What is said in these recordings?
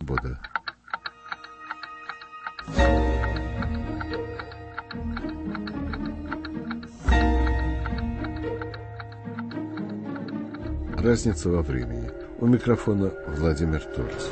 свобода. Разница во времени. У микрофона Владимир Торц.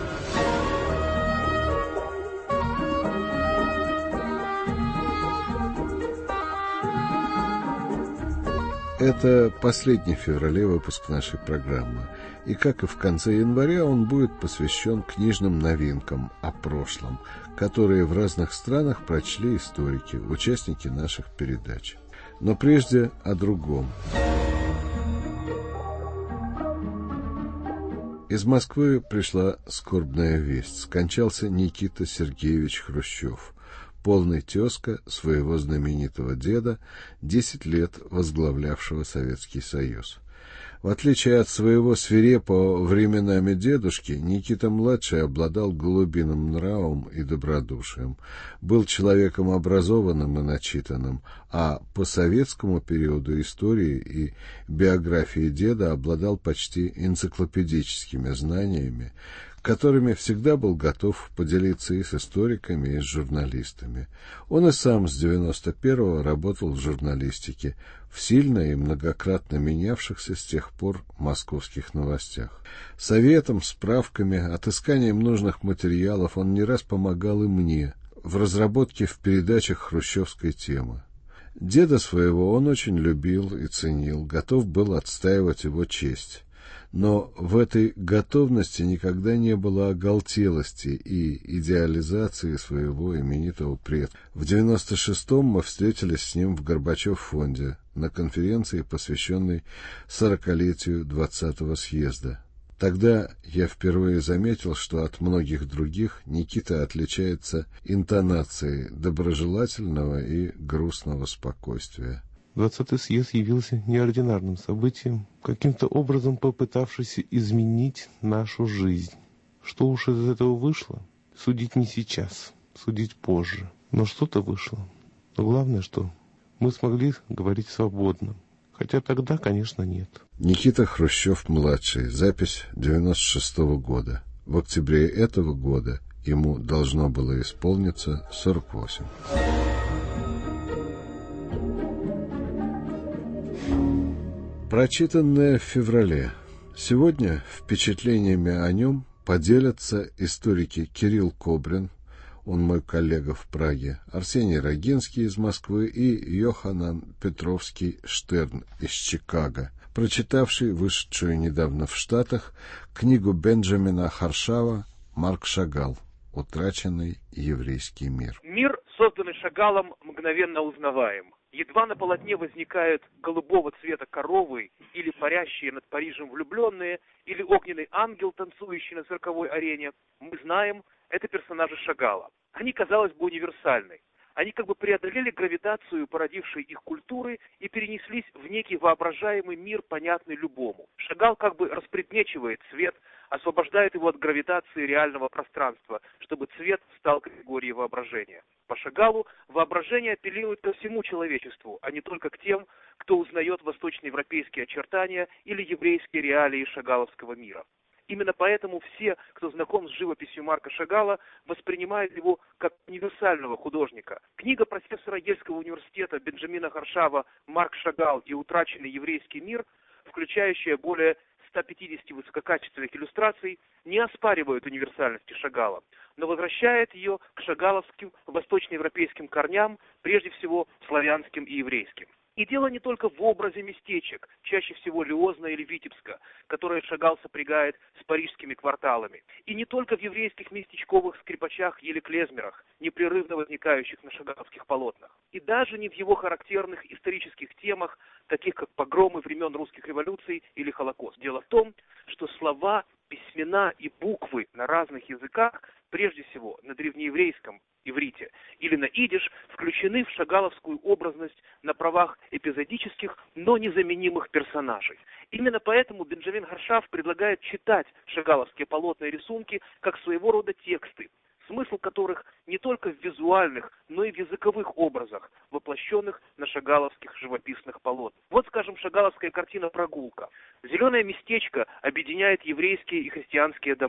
Это последний в феврале выпуск нашей программы. И, как и в конце января, он будет посвящен книжным новинкам о прошлом, которые в разных странах прочли историки, участники наших передач. Но прежде о другом. Из Москвы пришла скорбная весть. Скончался Никита Сергеевич Хрущев, полный тезка своего знаменитого деда, 10 лет возглавлявшего Советский Союз. В отличие от своего свирепого временами дедушки, Никита-младший обладал голубиным нравом и добродушием, был человеком образованным и начитанным, а по советскому периоду истории и биографии деда обладал почти энциклопедическими знаниями, которыми всегда был готов поделиться и с историками, и с журналистами. Он и сам с 91-го работал в журналистике, в сильно и многократно менявшихся с тех пор московских новостях. Советом, справками, отысканием нужных материалов он не раз помогал и мне в разработке в передачах хрущевской темы. Деда своего он очень любил и ценил, готов был отстаивать его честь. Но в этой готовности никогда не было оголтелости и идеализации своего именитого предка. В 96-м мы встретились с ним в Горбачев-фонде на конференции, посвященной 40-летию 20-го съезда. Тогда я впервые заметил, что от многих других Никита отличается интонацией доброжелательного и грустного спокойствия. 20-й съезд явился неординарным событием, каким-то образом попытавшийся изменить нашу жизнь. Что уж из этого вышло, судить не сейчас, судить позже. Но что-то вышло. Но главное, что мы смогли говорить свободно. Хотя тогда, конечно, нет. Никита Хрущев-младший. Запись 96-го года. В октябре этого года ему должно было исполниться 48. Прочитанное в феврале. Сегодня впечатлениями о нем поделятся историки Кирилл Кобрин, он мой коллега в Праге, Арсений Рогинский из Москвы и Йоханан Петровский-Штерн из Чикаго, прочитавший вышедшую недавно в Штатах книгу Бенджамина Харшава «Марк Шагал. Утраченный еврейский мир». Мир, созданный Шагалом, мгновенно узнаваем. Едва на полотне возникают голубого цвета коровы, или парящие над Парижем влюбленные, или огненный ангел, танцующий на цирковой арене, мы знаем, это персонажи Шагала. Они, казалось бы, универсальны. Они как бы преодолели гравитацию, породившей их культуры, и перенеслись в некий воображаемый мир, понятный любому. Шагал как бы распредмечивает цвет, освобождает его от гравитации реального пространства, чтобы цвет стал категорией воображения. По Шагалу воображение апеллирует ко всему человечеству, а не только к тем, кто узнает восточноевропейские очертания или еврейские реалии шагаловского мира. Именно поэтому все, кто знаком с живописью Марка Шагала, воспринимают его как универсального художника. Книга профессора Ельского университета Бенджамина Харшава «Марк Шагал и утраченный еврейский мир», включающая более 150 высококачественных иллюстраций, не оспаривает универсальности Шагала, но возвращает ее к шагаловским восточноевропейским корням, прежде всего славянским и еврейским. И дело не только в образе местечек, чаще всего Лиозна или Витебска, которые Шагал сопрягает с парижскими кварталами. И не только в еврейских местечковых скрипачах или клезмерах, непрерывно возникающих на шагаловских полотнах. И даже не в его характерных исторических темах, таких как погромы времен русских революций или Холокост. Дело в том, что слова, письмена и буквы на разных языках, прежде всего на древнееврейском иврите или на идиш, включены в шагаловскую образность на правах эпизодических, но незаменимых персонажей. Именно поэтому Бенджамин Харшав предлагает читать шагаловские полотна и рисунки как своего рода тексты, смысл которых не только в визуальных, но и в языковых образах, воплощенных на шагаловских живописных полотнах. Вот, скажем, шагаловская картина «Прогулка». Зеленое местечко объединяет еврейские и христианские дома.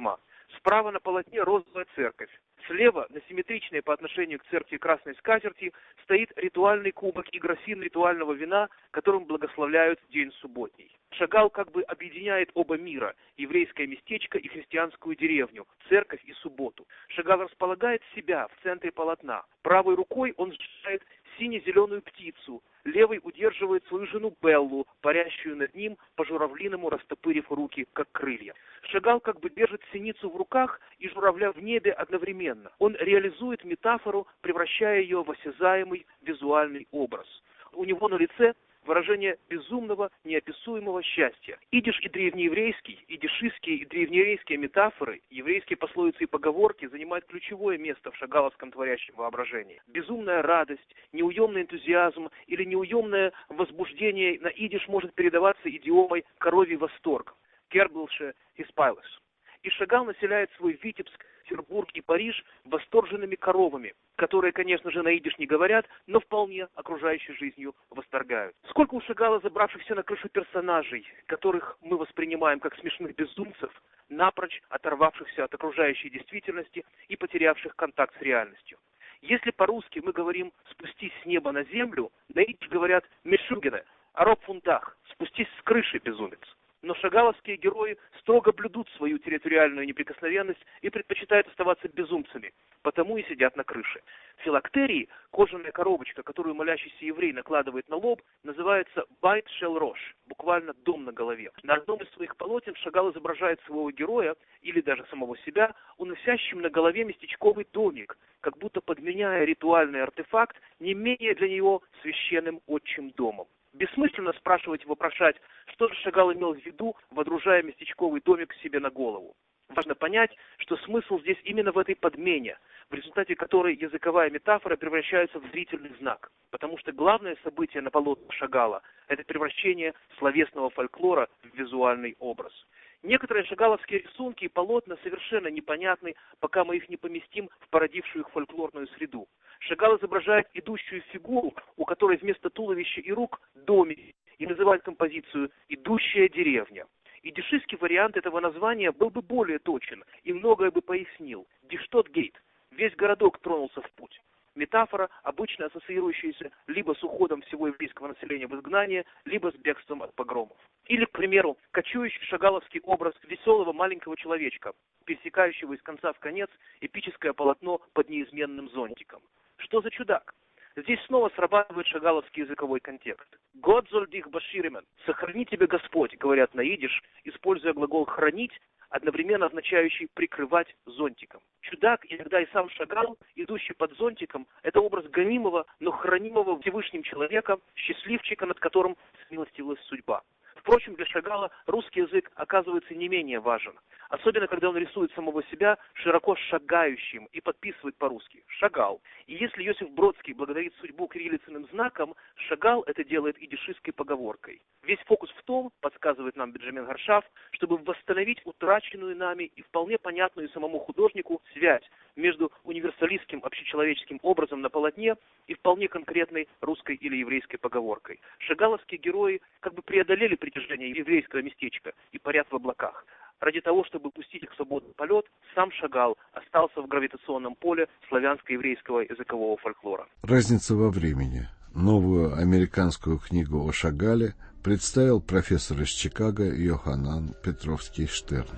Справа на полотне розовая церковь. Слева, на симметричной по отношению к церкви красной скатерти, стоит ритуальный кубок и графин ритуального вина, которым благословляют день субботний. Шагал как бы объединяет оба мира – еврейское местечко и христианскую деревню, церковь и субботу. Шагал располагает себя в центре полотна. Правой рукой он сжимает сине-зеленую птицу, левой удерживает свою жену Беллу, парящую над ним, по-журавлиному растопырив руки, как крылья. Шагал как бы держит синицу в руках и журавля в небе одновременно. Он реализует метафору, превращая ее в осязаемый визуальный образ. У него на лице выражение безумного, неописуемого счастья. Идиш и древнееврейский, идишистские и древнееврейские метафоры, еврейские пословицы и поговорки занимают ключевое место в шагаловском творящем воображении. Безумная радость, неуемный энтузиазм или неуемное возбуждение на идиш может передаваться идиомой «коровий восторг» «Керблше испайлес». И Шагал населяет свой Витебск, Петербург и Париж восторженными коровами, которые, конечно же, на идиш не говорят, но вполне окружающей жизнью восторгают. Сколько у Шагала забравшихся на крышу персонажей, которых мы воспринимаем как смешных безумцев, напрочь оторвавшихся от окружающей действительности и потерявших контакт с реальностью. Если по-русски мы говорим «спустись с неба на землю», на идиш говорят «мешугене», «ароб фунтах», «спустись с крыши, безумец». Но шагаловские герои строго блюдут свою территориальную неприкосновенность и предпочитают оставаться безумцами, потому и сидят на крыше. Филактерии, кожаная коробочка, которую молящийся еврей накладывает на лоб, называется «байт шел рош», буквально «дом на голове». На одном из своих полотен Шагал изображает своего героя, или даже самого себя, уносящим на голове местечковый домик, как будто подменяя ритуальный артефакт не менее для него священным отчим домом. Бессмысленно спрашивать и вопрошать, что же Шагал имел в виду, водружая местечковый домик себе на голову. Важно понять, что смысл здесь именно в этой подмене, в результате которой языковая метафора превращается в зрительный знак. Потому что главное событие на полотнах Шагала – это превращение словесного фольклора в визуальный образ. Некоторые шагаловские рисунки и полотна совершенно непонятны, пока мы их не поместим в породившую их фольклорную среду. Шагал изображает идущую фигуру, у которой вместо туловища и рук домик, и называет композицию «идущая деревня». Идишистский вариант этого названия был бы более точен и многое бы пояснил. Диштот-гейт. Весь городок тронулся в путь. Метафора, обычно ассоциирующаяся либо с уходом всего еврейского населения в изгнание, либо с бегством от погромов. Или, к примеру, кочующий шагаловский образ веселого маленького человечка, пересекающего из конца в конец эпическое полотно под неизменным зонтиком. Что за чудак? Здесь снова срабатывает шагаловский языковой контекст. «Год золь дих баширимен» – «сохрани тебе Господь», говорят на идиш, используя глагол «хранить», одновременно означающий «прикрывать зонтиком». Чудак, иногда и сам Шагал, идущий под зонтиком, это образ гонимого, но хранимого Всевышним человека, счастливчика, над которым смилостивилась судьба. Впрочем, для Шагала русский язык оказывается не менее важен. Особенно, когда он рисует самого себя широко шагающим и подписывает по-русски «Шагал». И если Иосиф Бродский благодарит судьбу кириллицыным знаком, Шагал это делает идишистской поговоркой. Весь фокус в том, подсказывает нам Бенджамин Гаршаф, чтобы восстановить утраченную нами и вполне понятную самому художнику связь между универсалистским общечеловеческим образом на полотне и вполне конкретной русской или еврейской поговоркой. Шагаловские герои как бы преодолели притяжение еврейского местечка и парят в облаках. Ради того, чтобы пустить их в свободный полет, сам Шагал остался в гравитационном поле славянско-еврейского языкового фольклора. Разница во времени. Новую американскую книгу о Шагале представил профессор из Чикаго Йоханан Петровский-Штерн.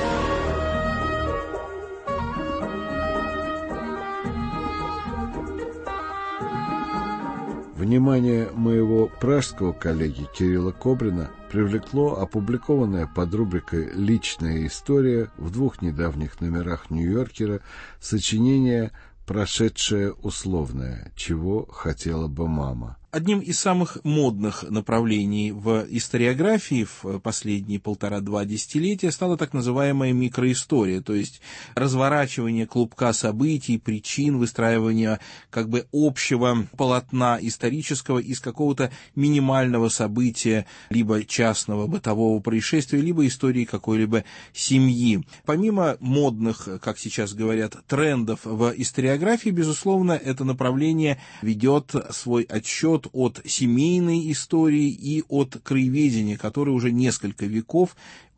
Внимание моего пражского коллеги Кирилла Кобрина привлекло опубликованное под рубрикой «Личная история» в 2 недавних номерах «Нью-Йоркера» сочинение «Прошедшее условное. Чего хотела бы мама». Одним из самых модных направлений в историографии в последние 1,5-2 десятилетия стала так называемая микроистория, то есть разворачивание клубка событий, причин, выстраивание как бы общего полотна исторического из какого-то минимального события, либо частного бытового происшествия, либо истории какой-либо семьи. Помимо модных, как сейчас говорят, трендов в историографии, безусловно, это направление ведет свой отсчет от семейной истории и от краеведения, которое уже несколько веков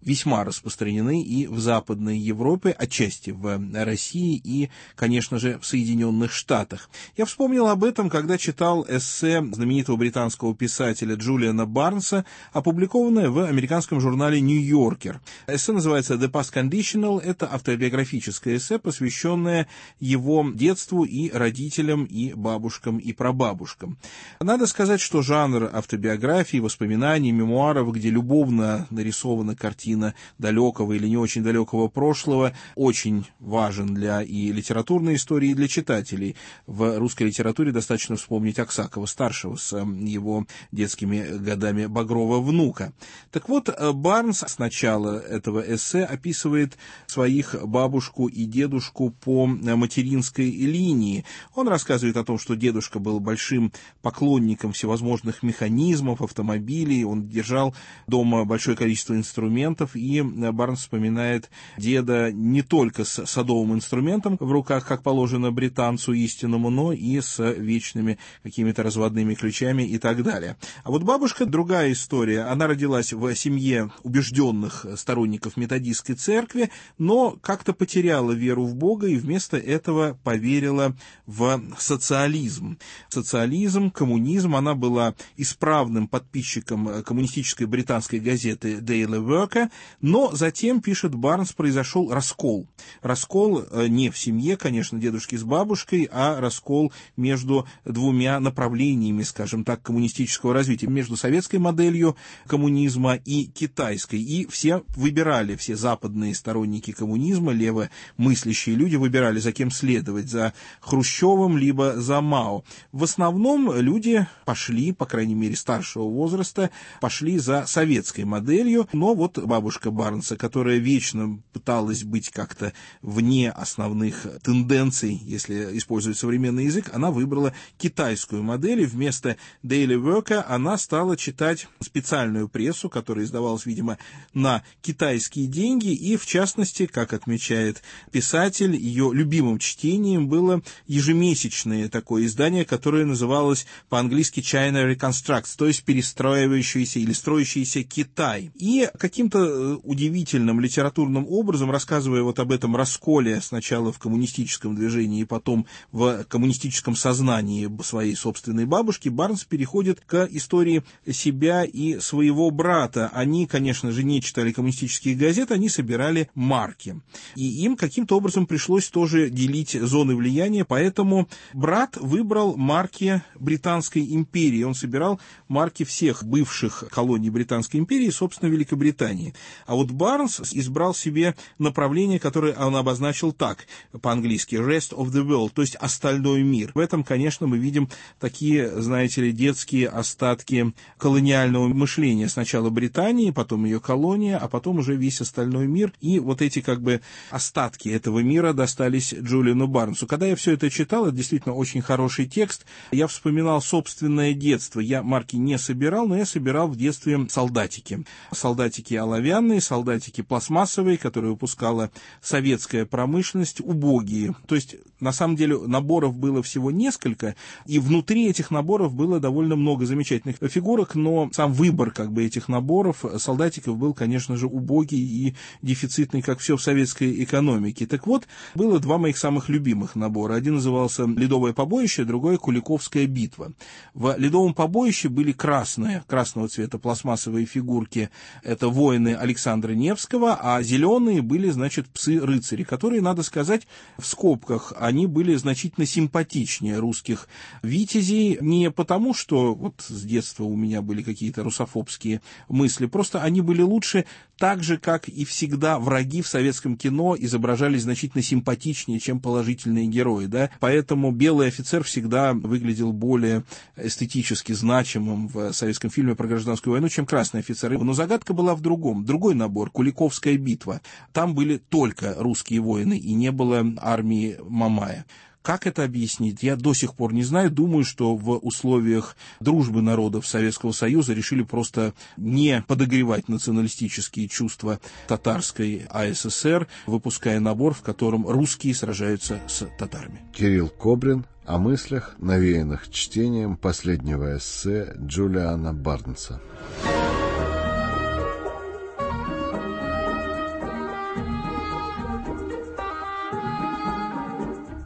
весьма распространены и в Западной Европе, отчасти в России и, конечно же, в Соединенных Штатах. Я вспомнил об этом, когда читал эссе знаменитого британского писателя Джулиана Барнса, опубликованное в американском журнале «Нью-Йоркер». Эссе называется «The Past Conditional». Это автобиографическое эссе, посвященное его детству и родителям, и бабушкам, и прабабушкам. Надо сказать, что жанр автобиографии, воспоминаний, мемуаров, где любовно нарисована картина далекого или не очень далекого прошлого, очень важен для и литературной истории, и для читателей. В русской литературе достаточно вспомнить Аксакова-старшего с его детскими годами Багрова внука. Так вот, Барнс с начала этого эссе описывает своих бабушку и дедушку по материнской линии. Он рассказывает о том, что дедушка был большим поклонником всевозможных механизмов, автомобилей, он держал дома большое количество инструментов, и Барнс вспоминает деда не только с садовым инструментом в руках, как положено британцу истинному, но и с вечными какими-то разводными ключами и так далее. А вот бабушка — другая история. Она родилась в семье убежденных сторонников методистской церкви, но как-то потеряла веру в Бога и вместо этого поверила в социализм. Социализм, коммунизм. Она была исправным подписчиком коммунистической британской газеты Daily Worker, но затем, пишет Барнс, произошел раскол. Раскол не в семье, конечно, дедушки с бабушкой, а раскол между двумя направлениями, скажем так, коммунистического развития, между советской моделью коммунизма и китайской. И все выбирали, все западные сторонники коммунизма, левомыслящие люди выбирали, за кем следовать, за Хрущевым либо за Мао. В основном люди пошли, по крайней мере, старшего возраста, пошли за советской моделью, но вот бабушка Барнса, которая вечно пыталась быть как-то вне основных тенденций, если использовать современный язык, она выбрала китайскую модель, и вместо Daily Worker она стала читать специальную прессу, которая издавалась, видимо, на китайские деньги, и, в частности, как отмечает писатель, ее любимым чтением было ежемесячное такое издание, которое называлось по-английски China Reconstructs, то есть перестраивающийся или строящийся Китай. И каким-то удивительным литературным образом, рассказывая вот об этом расколе сначала в коммунистическом движении и потом в коммунистическом сознании своей собственной бабушки, Барнс переходит к истории себя и своего брата. Они, конечно же, не читали коммунистические газеты, они собирали марки. И им каким-то образом пришлось тоже делить зоны влияния, поэтому брат выбрал марки Британской империи. Он собирал марки всех бывших колоний Британской империи, собственно, Великобритании. А вот Барнс избрал себе направление, которое он обозначил так, по-английски, rest of the world, то есть остальной мир. В этом, конечно, мы видим такие, знаете ли, детские остатки колониального мышления. Сначала Британия, потом ее колония, а потом уже весь остальной мир. И вот эти как бы остатки этого мира достались Джулиану Барнсу. Когда я все это читал, это действительно очень хороший текст. Я вспоминал собственное детство. Я марки не собирал, но я собирал в детстве солдатики. Солдатики оловянные, солдатики пластмассовые, которые выпускала советская промышленность, убогие. То есть, на самом деле, наборов было всего несколько, и внутри этих наборов было довольно много замечательных фигурок, но сам выбор как бы этих наборов, солдатиков, был, конечно же, убогий и дефицитный, как все в советской экономике. Так вот, было два моих самых любимых набора. Один назывался «Ледовое побоище», другой «Куликовская битва». В «Ледовом побоище» были красного цвета пластмассовые фигурки. Это воины Александра Невского, а зеленые были, значит, псы-рыцари, которые, надо сказать, в скобках, они были значительно симпатичнее русских витязей, не потому, что вот с детства у меня были какие-то русофобские мысли, просто они были лучше, так же, как и всегда враги в советском кино изображались значительно симпатичнее, чем положительные герои, да, поэтому белый офицер всегда выглядел более эстетически значимым в советском фильме про гражданскую войну, чем красный офицер. Но загадка была в другом. Другой набор, Куликовская битва. Там были только русские воины, и не было армии Мамая. Как это объяснить, я до сих пор не знаю. Думаю, что в условиях дружбы народов Советского Союза решили просто не подогревать националистические чувства татарской АССР, выпуская набор, в котором русские сражаются с татарами. Кирилл Кобрин о мыслях, навеянных чтением последнего эссе Джулиана Барнса.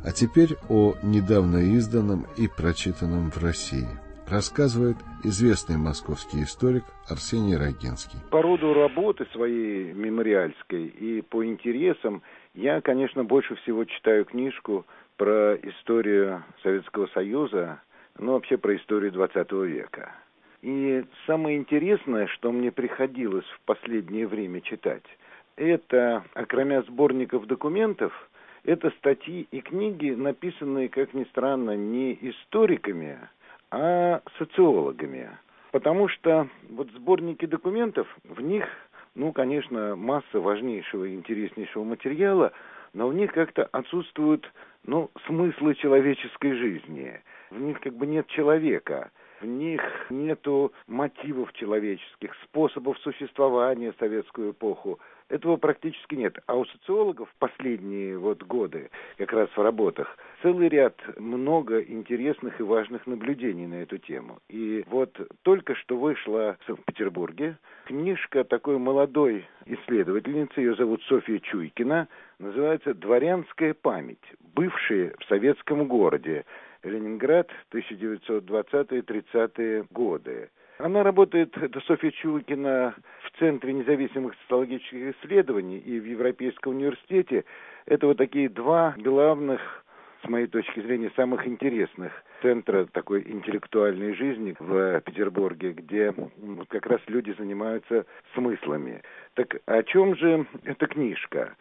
А теперь о недавно изданном и прочитанном в России рассказывает известный московский историк Арсений Рогинский. По роду работы своей мемориальской и по интересам я, конечно, больше всего читаю книжку про историю Советского Союза, вообще про историю 20 века. И самое интересное, что мне приходилось в последнее время читать, это, окромя сборников документов, это статьи и книги, написанные, как ни странно, не историками, а социологами. Потому что вот сборники документов, в них, конечно, масса важнейшего и интереснейшего материала, но в них как-то отсутствуют, смыслы человеческой жизни. В них как бы нет человека, в них нету мотивов человеческих, способов существования в советскую эпоху. Этого практически нет. А у социологов в последние годы, как раз в работах, целый ряд много интересных и важных наблюдений на эту тему. И только что вышла в Санкт-Петербурге книжка такой молодой исследовательницы, ее зовут Софья Чуйкина, называется «Дворянская память. Бывшие в советском городе. Ленинград, 1920-30-е годы». Она работает, это Софья Чуйкина, в Центре независимых социологических исследований и в Европейском университете. Это такие два главных, с моей точки зрения, самых интересных центра такой интеллектуальной жизни в Петербурге, где как раз люди занимаются смыслами. Так о чем же эта книжка?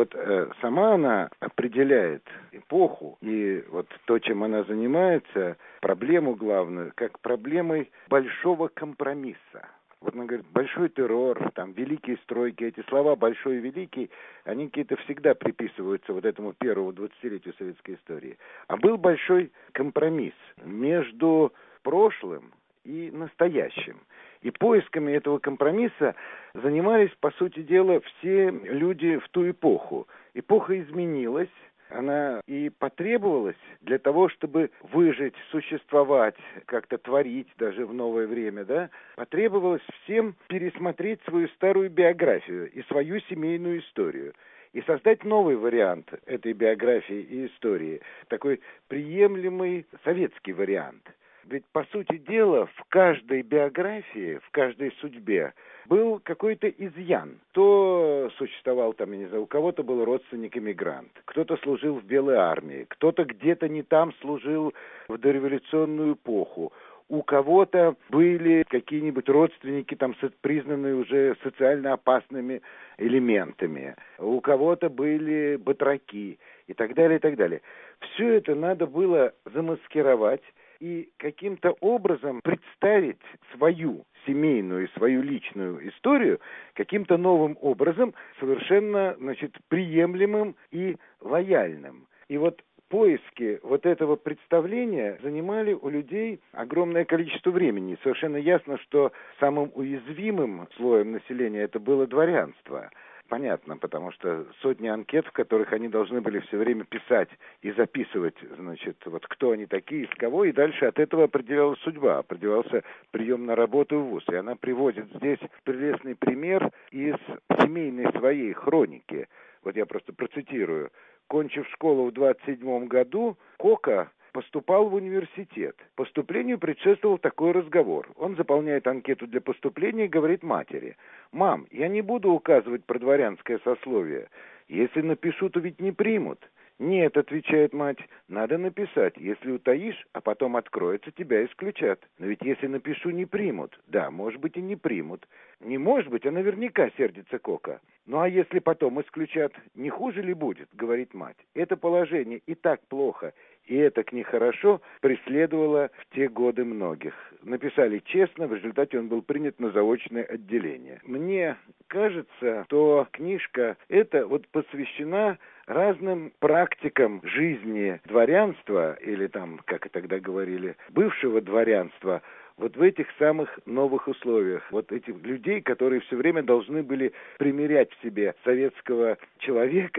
Сама она определяет эпоху и то, чем она занимается, проблему главную, как проблемой большого компромисса. Она говорит, большой террор, великие стройки, эти слова «большой» и «великий», они какие-то всегда приписываются этому первому 20-летию советской истории. А был большой компромисс между прошлым и настоящим. И поисками этого компромисса занимались, по сути дела, все люди в ту эпоху. Эпоха изменилась. Она и потребовалась для того, чтобы выжить, существовать, как-то творить даже в новое время, потребовалось всем пересмотреть свою старую биографию и свою семейную историю и создать новый вариант этой биографии и истории, такой приемлемый советский вариант. Ведь, по сути дела, в каждой биографии, в каждой судьбе был какой-то изъян. Кто существовал у кого-то был родственник-эмигрант, кто-то служил в Белой армии, кто-то где-то не там служил в дореволюционную эпоху. У кого-то были какие-нибудь родственники, признанные уже социально опасными элементами. У кого-то были батраки и так далее, и так далее. Все это надо было замаскировать и каким-то образом представить свою семейную, свою личную историю каким-то новым образом, совершенно, приемлемым и лояльным. И поиски этого представления занимали у людей огромное количество времени. Совершенно ясно, что самым уязвимым слоем населения это было дворянство. Понятно, потому что сотни анкет, в которых они должны были все время писать и записывать, кто они такие, из кого, и дальше от этого определялась судьба, определялся прием на работу в ВУЗ. И она приводит здесь прелестный пример из семейной своей хроники. Я просто процитирую. Кончив школу в 27 году, Кока поступал в университет. Поступлению предшествовал такой разговор. Он заполняет анкету для поступления и говорит матери: «Мам, я не буду указывать про дворянское сословие. Если напишу, то ведь не примут». «Нет», — отвечает мать, — «надо написать. Если утаишь, а потом откроется, тебя исключат. Но ведь если напишу, не примут». «Да, может быть, и не примут». «Не может быть, а наверняка», — сердится Кока. «Ну а если потом исключат, не хуже ли будет?» — говорит мать. Это положение и так плохо, и это нехорошо преследовало в те годы многих. Написали честно, в результате он был принят на заочное отделение. Мне кажется, что книжка эта посвящена разным практикам жизни дворянства, или как и тогда говорили, бывшего дворянства, в этих самых новых условиях. Этих людей, которые все время должны были примирять в себе советского человека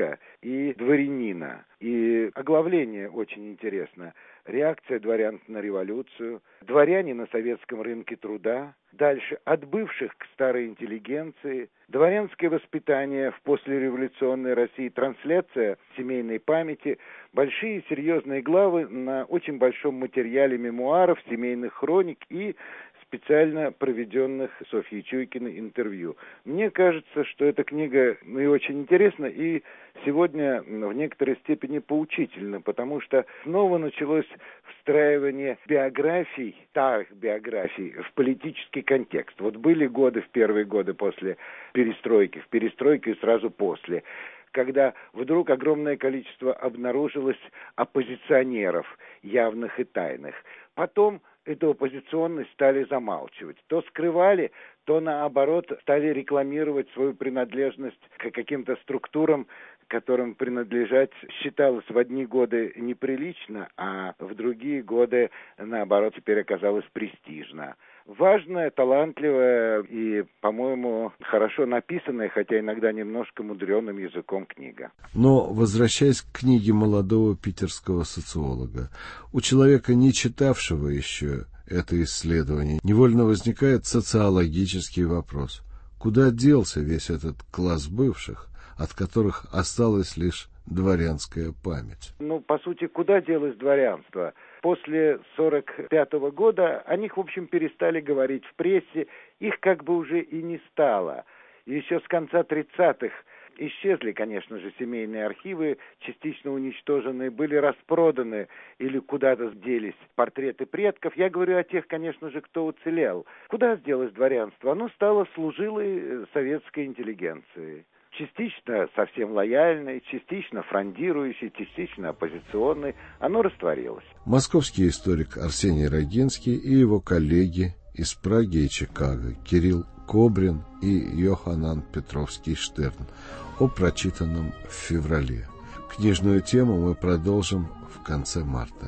и дворянина. И оглавление очень интересно. Реакция дворян на революцию, дворяне на советском рынке труда, дальше от бывших к старой интеллигенции, дворянское воспитание в послереволюционной России, трансляция семейной памяти, большие серьезные главы на очень большом материале мемуаров, семейных хроник и специально проведенных Софьей Чуйкиной интервью. Мне кажется, что эта книга и очень интересна, и сегодня в некоторой степени поучительна, потому что снова началось встраивание биографий, старых биографий, в политический контекст. Вот были годы, в первые годы после перестройки, в перестройке и сразу после, когда вдруг огромное количество обнаружилось оппозиционеров, явных и тайных. Потом эту оппозиционность стали замалчивать. То скрывали, то наоборот стали рекламировать свою принадлежность к каким-то структурам, которым принадлежать считалось в одни годы неприлично, а в другие годы, наоборот, теперь оказалось престижно. Важная, талантливая и, по-моему, хорошо написанная, хотя иногда немножко мудреным языком книга. Но, возвращаясь к книге молодого питерского социолога, у человека, не читавшего еще это исследование, невольно возникает социологический вопрос. Куда делся весь этот класс бывших, от которых осталась лишь дворянская память? По сути, куда делось дворянство? После 1945 года о них, в общем, перестали говорить в прессе, их как бы уже и не стало. Еще с конца 30-х исчезли, конечно же, семейные архивы, частично уничтоженные, были распроданы или куда-то делись портреты предков. Я говорю о тех, конечно же, кто уцелел. Куда сделалось дворянство? Оно стало служилой советской интеллигенции. Частично совсем лояльной, частично фрондирующей, частично оппозиционной. Оно растворилось. Московский историк Арсений Рогинский и его коллеги из Праги и Чикаго Кирилл Кобрин и Йоханан Петровский-Штерн о прочитанном в феврале. Книжную тему мы продолжим в конце марта.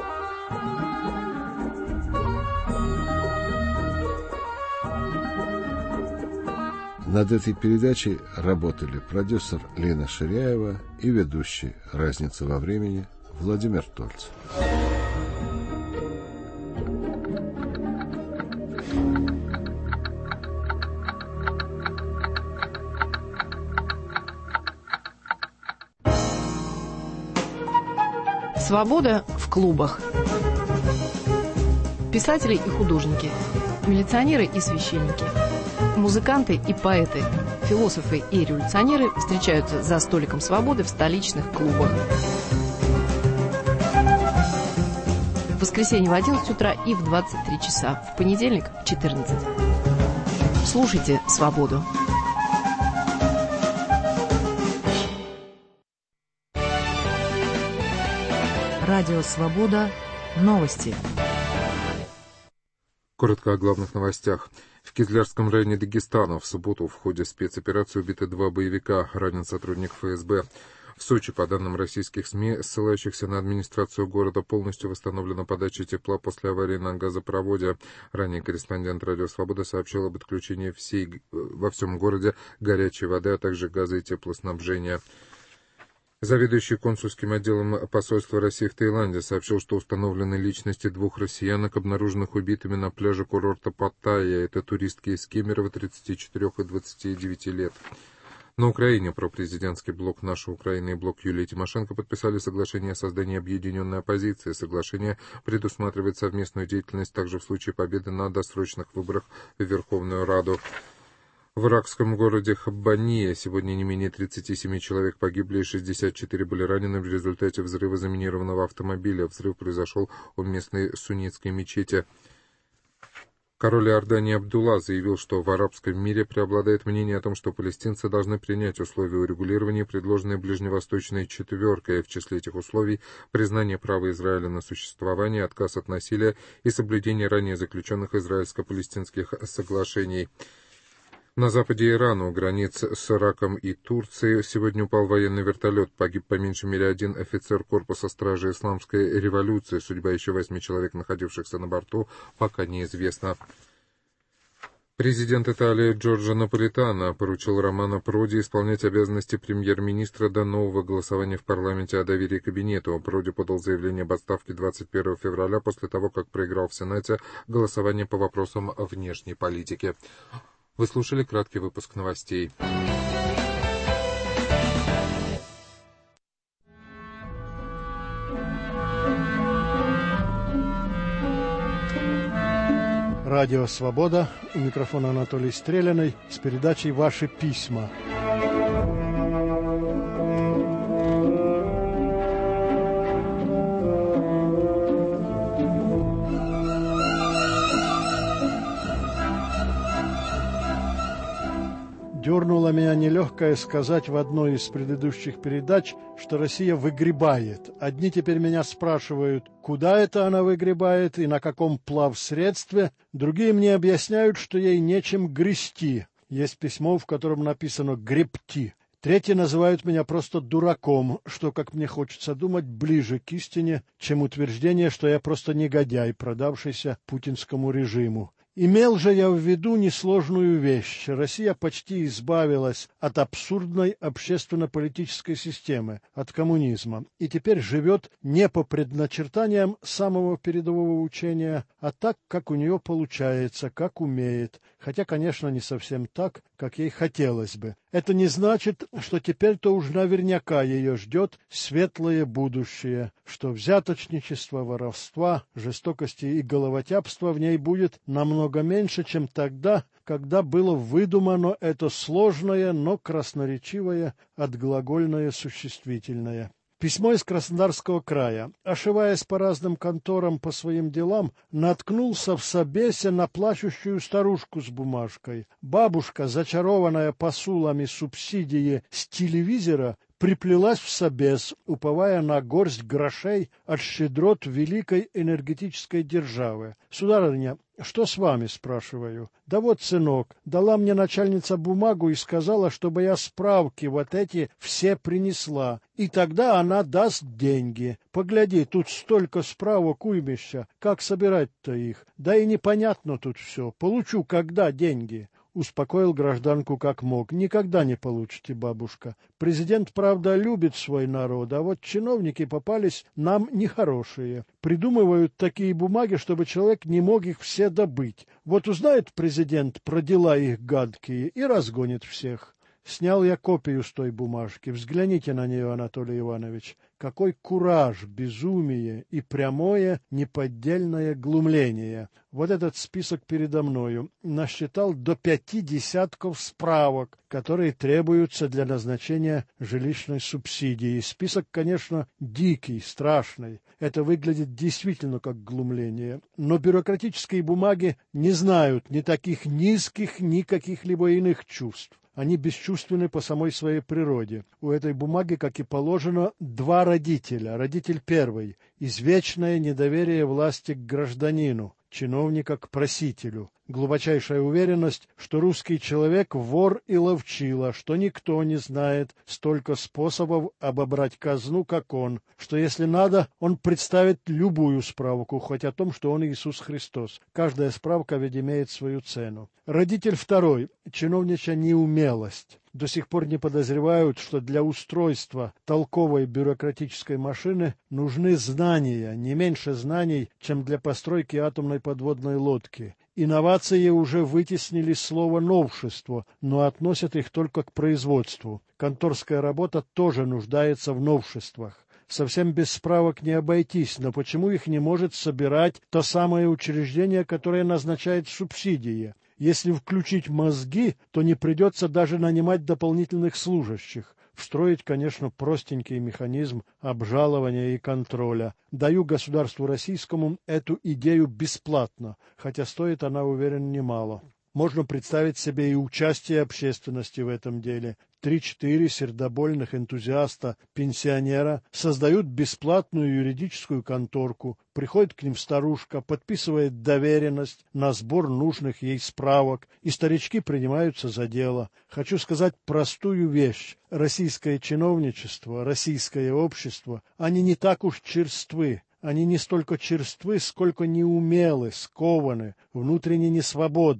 Над этой передачей работали продюсер Лена Ширяева и ведущий «Разница во времени» Владимир Тольц. Свобода в клубах. Писатели и художники, милиционеры и священники, музыканты и поэты, философы и революционеры встречаются за столиком свободы в столичных клубах. В воскресенье в 11 утра и в 23 часа, в понедельник в 14. Слушайте «Свободу». Радио «Свобода». Новости. Коротко о главных новостях. В Кизлярском районе Дагестана в субботу в ходе спецоперации убиты 2 боевика, ранен сотрудник ФСБ. В Сочи, по данным российских СМИ, ссылающихся на администрацию города, полностью восстановлена подача тепла после аварии на газопроводе. Ранее корреспондент «Радио Свобода» сообщил об отключении во всем городе горячей воды, а также газа и теплоснабжения. Заведующий консульским отделом посольства России в Таиланде сообщил, что установлены личности 2 россиянок, обнаруженных убитыми на пляже курорта Паттайя. Это туристки из Кемерово, 34 и 29 лет. На Украине пропрезидентский блок «Наша Украина» и блок Юлии Тимошенко подписали соглашение о создании объединенной оппозиции. Соглашение предусматривает совместную деятельность также в случае победы на досрочных выборах в Верховную Раду. В иракском городе Хаббания сегодня не менее 37 человек погибли и 64 были ранены в результате взрыва заминированного автомобиля. Взрыв произошел у местной суннитской мечети. Король Иордании Абдулла заявил, что в арабском мире преобладает мнение о том, что палестинцы должны принять условия урегулирования, предложенные Ближневосточной четверкой. В числе этих условий признание права Израиля на существование, отказ от насилия и соблюдение ранее заключенных израильско-палестинских соглашений. На западе Ирана, у границ с Ираком и Турцией, сегодня упал военный вертолет. Погиб по меньшей мере 1 офицер корпуса стражи Исламской революции. Судьба еще 8 человек, находившихся на борту, пока неизвестна. Президент Италии Джорджо Наполитано поручил Романо Проди исполнять обязанности премьер-министра до нового голосования в парламенте о доверии кабинету. Проди подал заявление об отставке 21 февраля после того, как проиграл в Сенате голосование по вопросам внешней политики. Вы слушали краткий выпуск новостей. Радио «Свобода», у микрофона Анатолий Стреляный с передачей «Ваши письма». Дернуло меня нелегкое сказать в одной из предыдущих передач, что Россия выгребает. Одни теперь меня спрашивают, куда это она выгребает и на каком плавсредстве, другие мне объясняют, что ей нечем грести. Есть письмо, в котором написано «гребти». Третьи называют меня просто дураком, что, как мне хочется думать, ближе к истине, чем утверждение, что я просто негодяй, продавшийся путинскому режиму. Имел же я в виду несложную вещь. Россия почти избавилась от абсурдной общественно-политической системы, от коммунизма, и теперь живет не по предначертаниям самого передового учения, а так, как у нее получается, как умеет, хотя, конечно, не совсем так, как ей хотелось бы. Это не значит, что теперь-то уж наверняка ее ждет светлое будущее, что взяточничества, воровства, жестокости и головотяпства в ней будет намного меньше, чем тогда, когда было выдумано это сложное, но красноречивое отглагольное существительное. Письмо из Краснодарского края. Ошиваясь по разным конторам по своим делам, наткнулся в собесе на плачущую старушку с бумажкой. Бабушка, зачарованная посулами субсидии с телевизора, приплелась в собес, уповая на горсть грошей от щедрот великой энергетической державы. «Сударыня, что с вами?» — спрашиваю. «Да вот, сынок, дала мне начальница бумагу и сказала, чтобы я справки вот эти все принесла, и тогда она даст деньги. Погляди, тут столько справок уймища, как собирать-то их? Да и непонятно тут все. Получу когда деньги?» Успокоил гражданку как мог. «Никогда не получите, бабушка. Президент, правда, любит свой народ, а вот чиновники попались нам нехорошие. Придумывают такие бумаги, чтобы человек не мог их все добыть. Вот узнает президент про дела их гадкие и разгонит всех». Снял я копию с той бумажки. Взгляните на нее, Анатолий Иванович. Какой кураж, безумие и прямое, неподдельное глумление. Вот этот список передо мною. Насчитал до 50 справок, которые требуются для назначения жилищной субсидии. Список, конечно, дикий, страшный. Это выглядит действительно как глумление. Но бюрократические бумаги не знают ни таких низких, ни каких-либо иных чувств. Они бесчувственны по самой своей природе. У этой бумаги, как и положено, два родителя. Родитель первый – извечное недоверие власти к гражданину, чиновника к просителю. Глубочайшая уверенность, что русский человек – вор и ловчила, что никто не знает столько способов обобрать казну, как он, что, если надо, он представит любую справку, хоть о том, что он Иисус Христос. Каждая справка ведь имеет свою цену. Родитель второй – чиновничья неумелость. До сих пор не подозревают, что для устройства толковой бюрократической машины нужны знания, не меньше знаний, чем для постройки атомной подводной лодки. Инновации уже вытеснили слово «новшество», но относят их только к производству. Конторская работа тоже нуждается в новшествах. Совсем без справок не обойтись, но почему их не может собирать то самое учреждение, которое назначает субсидии? Если включить мозги, то не придется даже нанимать дополнительных служащих. Встроить, конечно, простенький механизм обжалования и контроля. Даю государству российскому эту идею бесплатно, хотя стоит она, уверен, немало. Можно представить себе и участие общественности в этом деле. 3-4 сердобольных энтузиаста-пенсионера создают бесплатную юридическую конторку. Приходит к ним старушка, подписывает доверенность на сбор нужных ей справок, и старички принимаются за дело. Хочу сказать простую вещь. Российское чиновничество, российское общество, они не так уж черствы. Они не столько черствы, сколько неумелы, скованы, внутренне несвободны.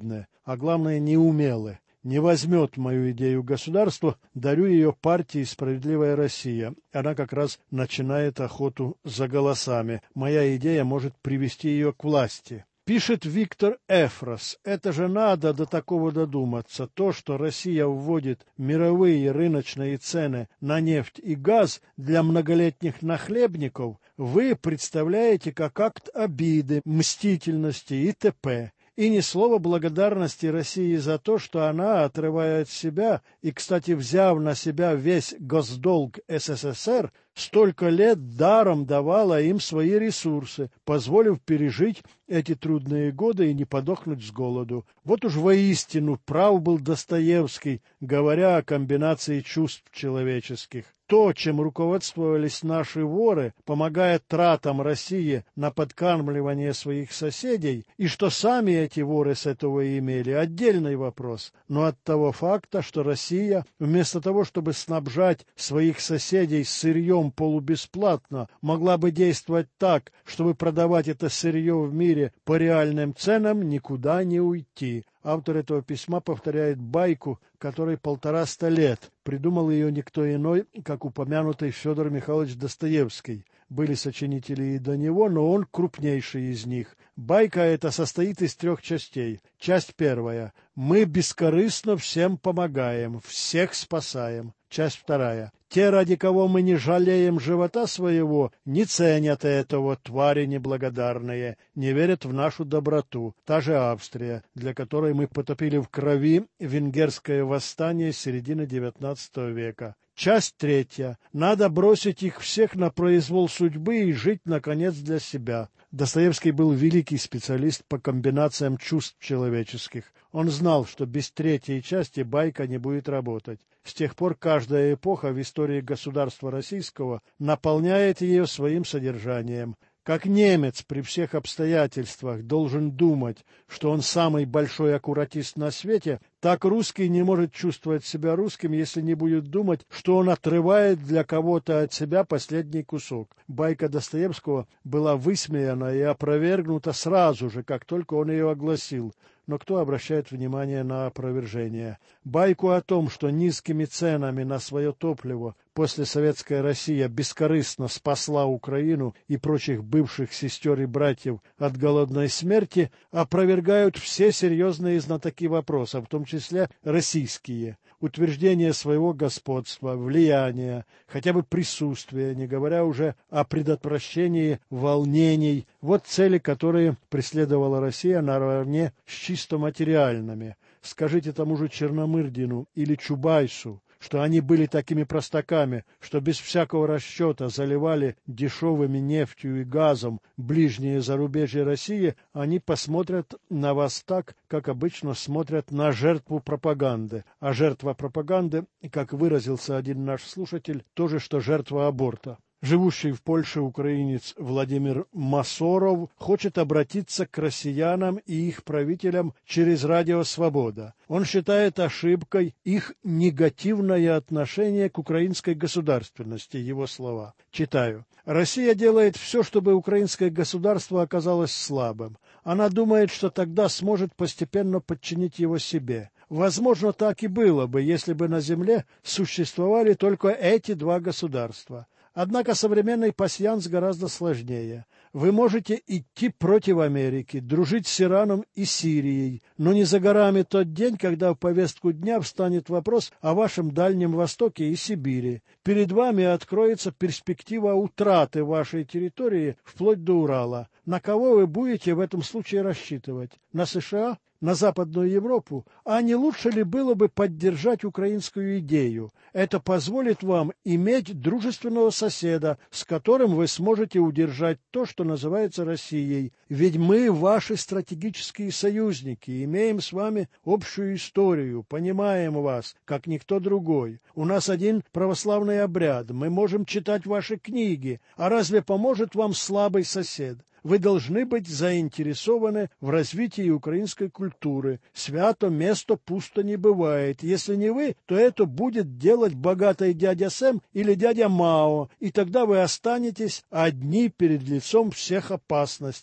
а главное, неумелы. Не возьмет мою идею государства, дарю ее партии «Справедливая Россия». Она как раз начинает охоту за голосами. Моя идея может привести ее к власти. Пишет Виктор Эфрос. Это же надо до такого додуматься. То, что Россия вводит мировые рыночные цены на нефть и газ для многолетних нахлебников, вы представляете как акт обиды, мстительности и т.п. И ни слова благодарности России за то, что она, отрывая от себя и, кстати, взяв на себя весь госдолг СССР, столько лет даром давала им свои ресурсы, позволив пережить эти трудные годы и не подохнуть с голоду. Вот уж воистину прав был Достоевский, говоря о комбинации чувств человеческих. То, чем руководствовались наши воры, помогая тратам России на подкармливание своих соседей, и что сами эти воры с этого имели, отдельный вопрос. Но от того факта, что Россия, вместо того, чтобы снабжать своих соседей сырьем полубесплатно, могла бы действовать так, чтобы продавать это сырье в мире по реальным ценам, никуда не уйти. Автор этого письма повторяет байку, которой 150 лет. Придумал ее никто иной, как упомянутый Федор Михайлович Достоевский. Были сочинители и до него, но он крупнейший из них. Байка эта состоит из 3 частей. Часть первая. Мы бескорыстно всем помогаем, всех спасаем. Часть вторая. Те, ради кого мы не жалеем живота своего, не ценят этого, твари неблагодарные, не верят в нашу доброту. Та же Австрия, для которой мы потопили в крови венгерское восстание середины XIX века. Часть третья. Надо бросить их всех на произвол судьбы и жить, наконец, для себя. Достоевский был великий специалист по комбинациям чувств человеческих. Он знал, что без третьей части байка не будет работать. С тех пор каждая эпоха в истории государства российского наполняет ее своим содержанием. Как немец при всех обстоятельствах должен думать, что он самый большой аккуратист на свете, так русский не может чувствовать себя русским, если не будет думать, что он отрывает для кого-то от себя последний кусок. Байка Достоевского была высмеяна и опровергнута сразу же, как только он ее огласил. Но кто обращает внимание на опровержение? Байку о том, что низкими ценами на свое топливо послесоветская Россия бескорыстно спасла Украину и прочих бывших сестер и братьев от голодной смерти, опровергают все серьезные знатоки вопроса, в том числе российские. Утверждение своего господства, влияния, хотя бы присутствия, не говоря уже о предотвращении волнений. Вот цели, которые преследовала Россия наравне с чисто материальными. Скажите тому же Черномырдину или Чубайсу, что они были такими простаками, что без всякого расчета заливали дешевыми нефтью и газом ближние зарубежья России, они посмотрят на вас так, как обычно смотрят на жертву пропаганды. А жертва пропаганды, как выразился один наш слушатель, то же, что жертва аборта. Живущий в Польше украинец Владимир Масоров хочет обратиться к россиянам и их правителям через радио «Свобода». Он считает ошибкой их негативное отношение к украинской государственности, его слова. Читаю. «Россия делает все, чтобы украинское государство оказалось слабым. Она думает, что тогда сможет постепенно подчинить его себе. Возможно, так и было бы, если бы на земле существовали только эти 2 государства. Однако современный пасьянс гораздо сложнее. Вы можете идти против Америки, дружить с Ираном и Сирией, но не за горами тот день, когда в повестку дня встанет вопрос о вашем Дальнем Востоке и Сибири. Перед вами откроется перспектива утраты вашей территории вплоть до Урала. На кого вы будете в этом случае рассчитывать? На США? На Западную Европу, а не лучше ли было бы поддержать украинскую идею? Это позволит вам иметь дружественного соседа, с которым вы сможете удержать то, что называется Россией. Ведь мы ваши стратегические союзники, имеем с вами общую историю, понимаем вас, как никто другой. У нас один православный обряд, мы можем читать ваши книги, а разве поможет вам слабый сосед? Вы должны быть заинтересованы в развитии украинской культуры. Свято место пусто не бывает. Если не вы, то это будет делать богатый дядя Сэм или дядя Мао, и тогда вы останетесь одни перед лицом всех опасностей.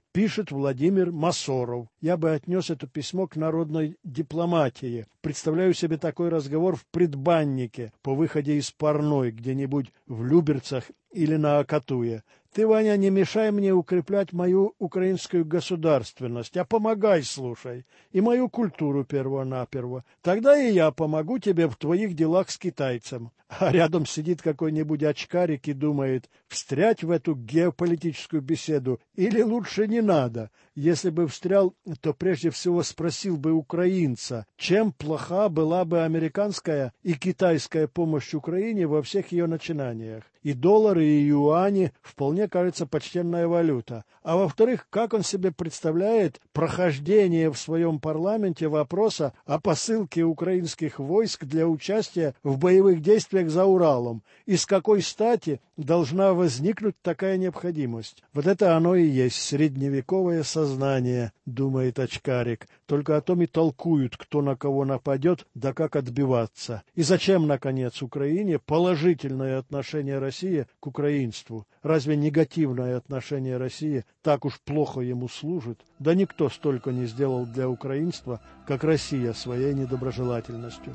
пишет Владимир Масоров. Я бы отнес это письмо к народной дипломатии. Представляю себе такой разговор в предбаннике по выходе из парной где-нибудь в Люберцах или на Акатуе. Ты, Ваня, не мешай мне укреплять мою украинскую государственность, а помогай, слушай, и мою культуру перво-наперво. Тогда и я помогу тебе в твоих делах с китайцем. А рядом сидит какой-нибудь очкарик и думает, встрять в эту геополитическую беседу или лучше не надо. Если бы встрял, то прежде всего спросил бы украинца, чем плоха была бы американская и китайская помощь Украине во всех ее начинаниях. И доллары, и юани вполне, кажется, почтенная валюта. А во-вторых, как он себе представляет прохождение в своем парламенте вопроса о посылке украинских войск для участия в боевых действиях за Уралом? И с какой стати должна возникнуть такая необходимость? Вот это оно и есть средневековое сознание, думает очкарик. Только о том и толкуют, кто на кого нападет, да как отбиваться. И зачем, наконец, Украине положительное отношение России к украинству? Разве негативное отношение России так уж плохо ему служит? Да никто столько не сделал для украинства, как Россия своей недоброжелательностью.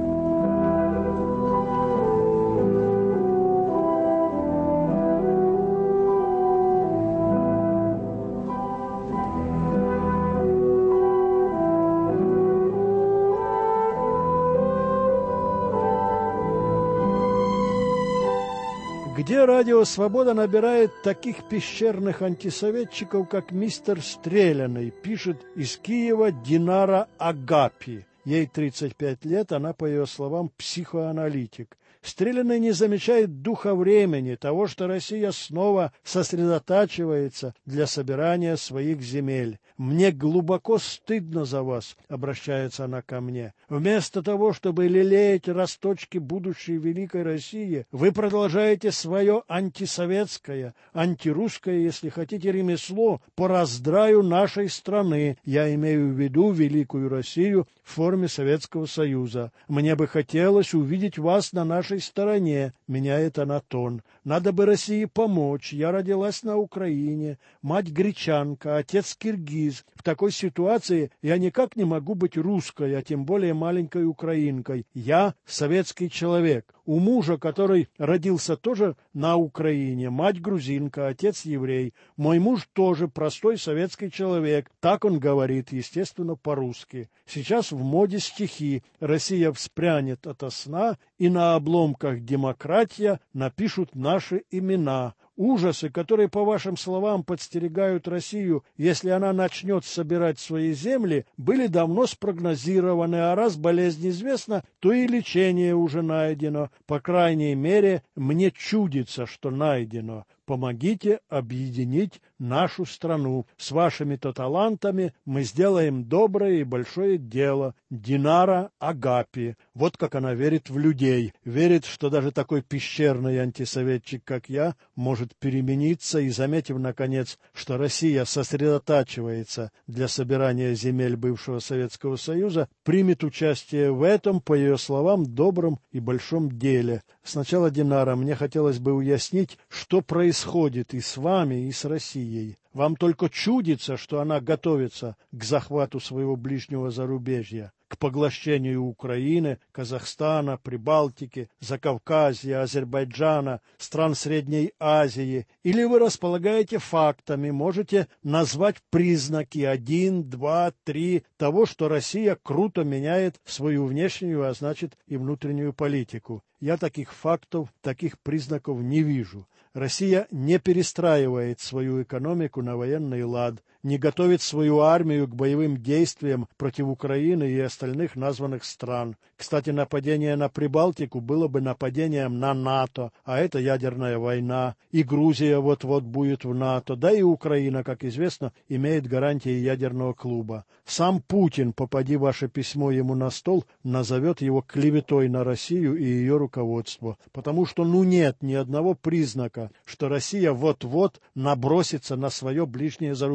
Где радио «Свобода» набирает таких пещерных антисоветчиков, как мистер Стреляный, пишет из Киева Динара Агапи. Ей 35 лет, она, по ее словам, психоаналитик. Стреляный не замечает духа времени, того, что Россия снова сосредотачивается для собирания своих земель. «Мне глубоко стыдно за вас», — обращается она ко мне. «Вместо того, чтобы лелеять росточки будущей великой России, вы продолжаете свое антисоветское, антирусское, если хотите, ремесло по раздраю нашей страны. Я имею в виду великую Россию в форме Советского Союза. Мне бы хотелось увидеть вас на нашей стороне», — меняет она тон. «Надо бы России помочь. Я родилась на Украине, мать гречанка, отец киргиз. В такой ситуации я никак не могу быть русской, а тем более маленькой украинкой. Я советский человек. У мужа, который родился тоже на Украине, мать грузинка, отец еврей. Мой муж тоже простой советский человек. Так он говорит, естественно, по-русски. Сейчас в моде стихи. Россия вспрянет ото сна, и на обломках демократия напишут наши имена. Ужасы, которые, по вашим словам, подстерегают Россию, если она начнет собирать свои земли, были давно спрогнозированы, а раз болезнь известна, то и лечение уже найдено. По крайней мере, мне чудится, что найдено. Помогите объединить нашу страну. С вашими-то талантами мы сделаем доброе и большое дело. Динара Агапи. Вот как она верит в людей. Верит, что даже такой пещерный антисоветчик, как я, может перемениться и, заметив, наконец, что Россия сосредотачивается для собирания земель бывшего Советского Союза, примет участие в этом, по ее словам, добром и большом деле. Сначала, Динара, мне хотелось бы уяснить, что происходит и с вами, и с Россией. Вам только чудится, что она готовится к захвату своего ближнего зарубежья, к поглощению Украины, Казахстана, Прибалтики, Закавказья, Азербайджана, стран Средней Азии, или вы располагаете фактами, можете назвать признаки 1, 2, 3 того, что Россия круто меняет свою внешнюю, а значит и внутреннюю политику. Я таких фактов, таких признаков не вижу. Россия не перестраивает свою экономику на военный лад, не готовит свою армию к боевым действиям против Украины и остальных названных стран. Кстати, нападение на Прибалтику было бы нападением на НАТО, а это ядерная война. И Грузия вот-вот будет в НАТО, да и Украина, как известно, имеет гарантии ядерного клуба. Сам Путин, попади ваше письмо ему на стол, назовет его клеветой на Россию и ее руководство, потому что нет ни одного признака, что Россия вот-вот набросится на свое ближнее зарубежье.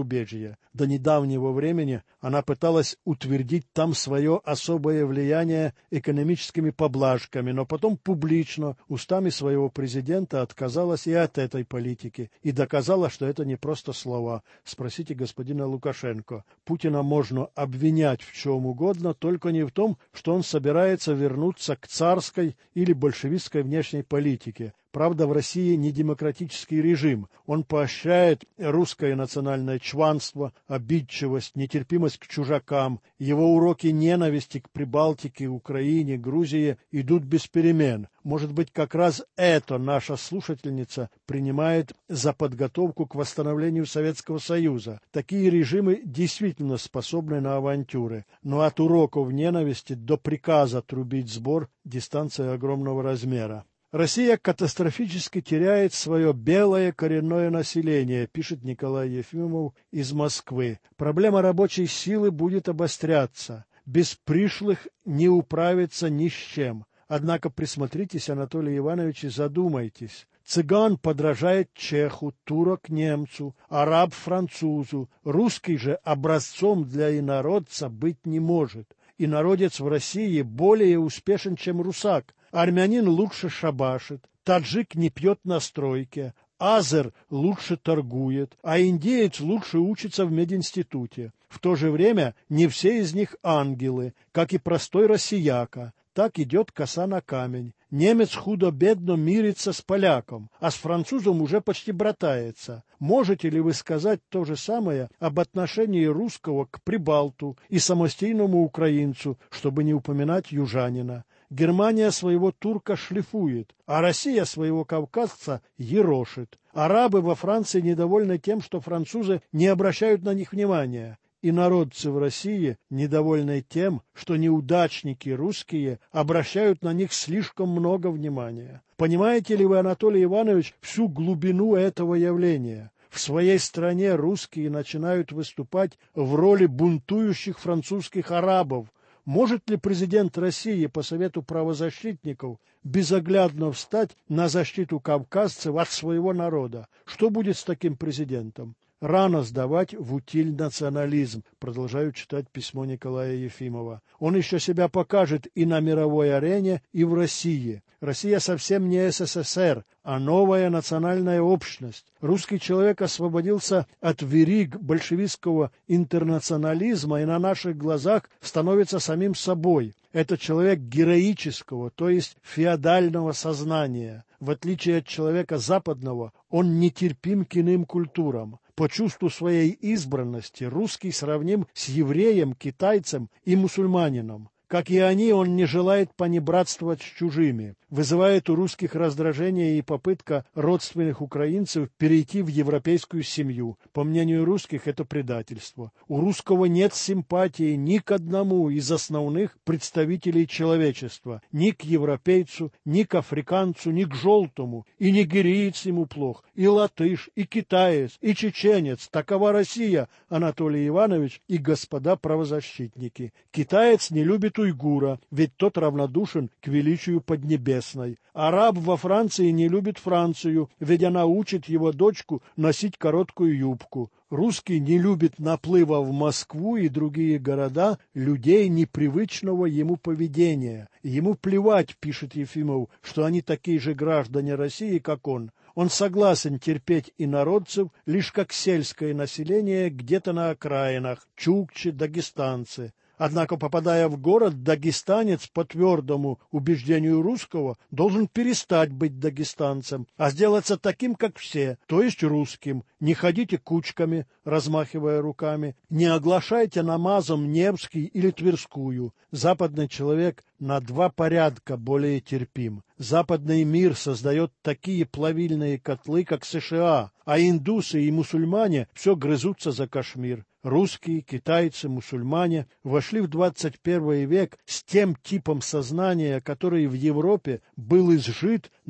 Приднестровье. До недавнего времени она пыталась утвердить там свое особое влияние экономическими поблажками, но потом публично устами своего президента отказалась и от этой политики и доказала, что это не просто слова. Спросите господина Лукашенко. Путина можно обвинять в чем угодно, только не в том, что он собирается вернуться к царской или большевистской внешней политике. Правда, в России не демократический режим. Он поощряет русское национальное чванство, обидчивость, нетерпимость к чужакам. Его уроки ненависти к Прибалтике, Украине, Грузии идут без перемен. Может быть, как раз это наша слушательница принимает за подготовку к восстановлению Советского Союза. Такие режимы действительно способны на авантюры. Но от уроков ненависти до приказа трубить сбор дистанция огромного размера. Россия катастрофически теряет свое белое коренное население, пишет Николай Ефимов из Москвы. Проблема рабочей силы будет обостряться. Без пришлых не управиться ни с чем. Однако присмотритесь, Анатолий Иванович, и задумайтесь. Цыган подражает чеху, турок немцу, араб французу. Русский же образцом для инородца быть не может. Инородец в России более успешен, чем русак. Армянин лучше шабашит, таджик не пьет на стройке, азер лучше торгует, а индеец лучше учится в мединституте. В то же время не все из них ангелы, как и простой россияка. Так идет коса на камень. Немец худо-бедно мирится с поляком, а с французом уже почти братается. Можете ли вы сказать то же самое об отношении русского к прибалту и самостийному украинцу, чтобы не упоминать южанина? Германия своего турка шлифует, а Россия своего кавказца ерошит. Арабы во Франции недовольны тем, что французы не обращают на них внимания. И народцы в России недовольны тем, что неудачники русские обращают на них слишком много внимания. Понимаете ли вы, Анатолий Иванович, всю глубину этого явления? В своей стране русские начинают выступать в роли бунтующих французских арабов. Может ли президент России по совету правозащитников безоглядно встать на защиту кавказцев от своего народа? Что будет с таким президентом? Рано сдавать в утиль национализм, продолжаю читать письмо Николая Ефимова. Он еще себя покажет и на мировой арене, и в России. Россия совсем не СССР, а новая национальная общность. Русский человек освободился от вериг большевистского интернационализма и на наших глазах становится самим собой. Это человек героического, то есть феодального сознания. В отличие от человека западного, он нетерпим к иным культурам. По чувству своей избранности русский сравним с евреем, китайцем и мусульманином. Как и они, он не желает понебратствовать с чужими. Вызывает у русских раздражение и попытка родственных украинцев перейти в европейскую семью. По мнению русских, это предательство. У русского нет симпатии ни к одному из основных представителей человечества. Ни к европейцу, ни к африканцу, ни к желтому. И нигериец ему плох, и латыш, и китаец, и чеченец. Такова Россия, Анатолий Иванович и господа правозащитники. Китаец не любит уйгура, ведь тот равнодушен к величию Поднебесной. Араб во Франции не любит Францию, ведь она учит его дочку носить короткую юбку. Русский не любит наплыва в Москву и другие города людей непривычного ему поведения. Ему плевать, пишет Ефимов, что они такие же граждане России, как он. Он согласен терпеть инородцев лишь как сельское население где-то на окраинах, чукчи, дагестанцы. Однако, попадая в город, дагестанец по твердому убеждению русского должен перестать быть дагестанцем, а сделаться таким, как все, то есть русским. Не ходите кучками, размахивая руками, не оглашайте намазом Невский или Тверскую. Западный человек на 2 порядка более терпим. Западный мир создает такие плавильные котлы, как США, а индусы и мусульмане все грызутся за Кашмир. Русские, китайцы, мусульмане вошли в 21 век с тем типом сознания, который в Европе был изжит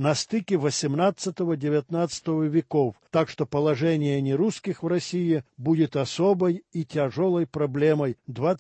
на стыке XVIII-XIX веков, так что положение нерусских в России будет особой и тяжелой проблемой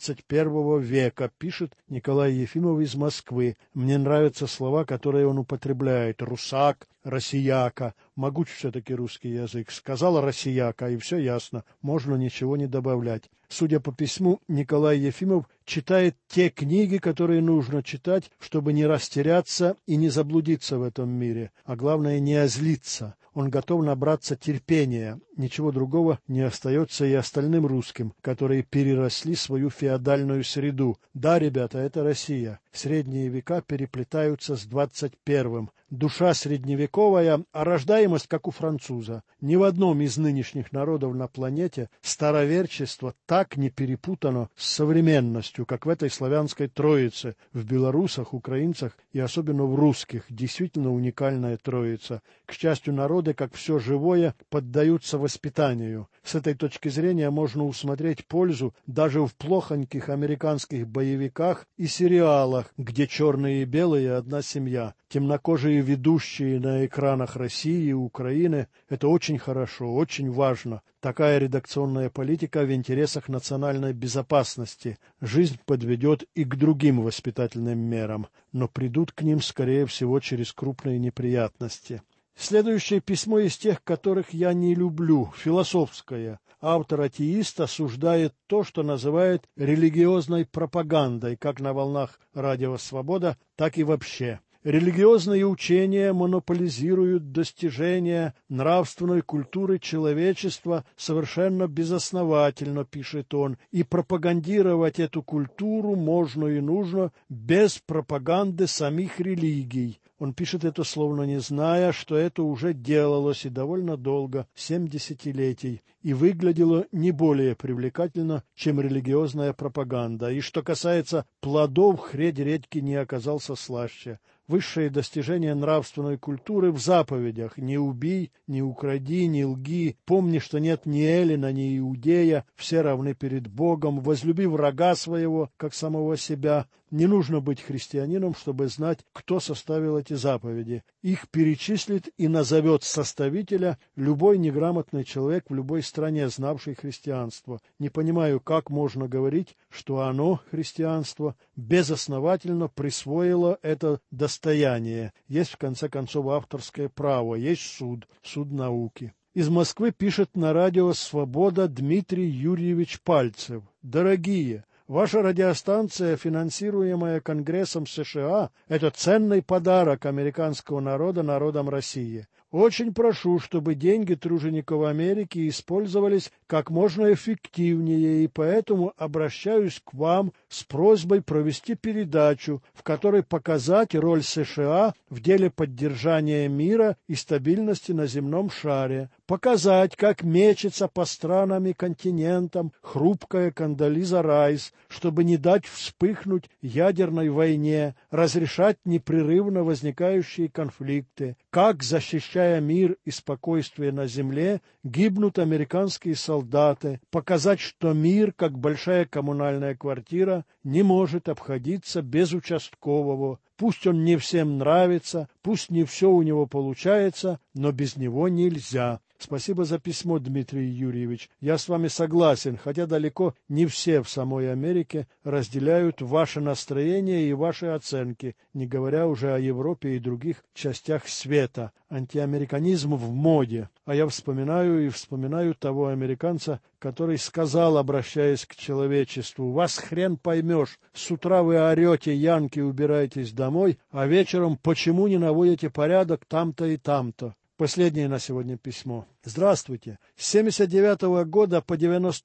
XXI века, пишет Николай Ефимов из Москвы. Мне нравятся слова, которые он употребляет: русак, россияка. Могуч все-таки русский язык. Сказала россияка, и все ясно, можно ничего не добавлять. Судя по письму, Николай Ефимов читает те книги, которые нужно читать, чтобы не растеряться и не заблудиться в этом мире, а главное не озлиться. Он готов набраться терпения. Ничего другого не остается и остальным русским, которые переросли свою феодальную среду. Да, ребята, это Россия. Средние века переплетаются с 21-м. Душа средневековая, а рождаемость, как у француза. Ни в одном из нынешних народов на планете староверчество так не перепутано с современностью, как в этой славянской троице, в белорусах, украинцах и особенно в русских. Действительно уникальная троица. К счастью, народы, как все живое, поддаются воспитанию. С этой точки зрения можно усмотреть пользу даже в плохоньких американских боевиках и сериалах, где черные и белые одна семья. Темнокожие ведущие на экранах России и Украины – это очень хорошо, очень важно. Такая редакционная политика в интересах национальной безопасности. Жизнь подведет и к другим воспитательным мерам, но придут к ним, скорее всего, через крупные неприятности. Следующее письмо из тех, которых я не люблю, философское. Автор-атеист осуждает то, что называет религиозной пропагандой, как на волнах Радио Свобода, так и вообще. Религиозные учения монополизируют достижения нравственной культуры человечества совершенно безосновательно, пишет он, и пропагандировать эту культуру можно и нужно без пропаганды самих религий. Он пишет это словно не зная, что это уже делалось и довольно долго, 7 десятилетий, и выглядело не более привлекательно, чем религиозная пропаганда. И что касается плодов, хрень редьки не оказался слаще. Высшее достижение нравственной культуры в заповедях: «Не убий, не укради, не лги, помни, что нет ни эллина, ни иудея, все равны перед Богом, возлюби врага своего, как самого себя». Не нужно быть христианином, чтобы знать, кто составил эти заповеди. Их перечислит и назовет составителя любой неграмотный человек в любой стране, знавший христианство. Не понимаю, как можно говорить, что оно, христианство, безосновательно присвоило это достояние. Есть, в конце концов, авторское право, есть суд науки. Из Москвы пишет на радио «Свобода» Дмитрий Юрьевич Пальцев. Дорогие, ваша радиостанция, финансируемая Конгрессом США, это ценный подарок американского народа народам России. Очень прошу, чтобы деньги тружеников Америки использовались как можно эффективнее, и поэтому обращаюсь к вам с просьбой провести передачу, в которой показать роль США в деле поддержания мира и стабильности на земном шаре, показать, как мечется по странам и континентам хрупкая Кондолиза Райс, чтобы не дать вспыхнуть ядерной войне, разрешать непрерывно возникающие конфликты, как, защищая мир и спокойствие на земле, гибнут американские солдаты, показать, что мир, как большая коммунальная квартира, не может обходиться без участкового. Пусть он не всем нравится, пусть не все у него получается, но без него нельзя. Спасибо за письмо, Дмитрий Юрьевич. Я с вами согласен, хотя далеко не все в самой Америке разделяют ваше настроение и ваши оценки, не говоря уже о Европе и других частях света. Антиамериканизм в моде. А я вспоминаю того американца, который сказал, обращаясь к человечеству: «Вас хрен поймешь, с утра вы орете, янки, убирайтесь домой, а вечером почему не наводите порядок там-то и там-то?» Последнее на сегодня письмо. Здравствуйте. С 1979 года по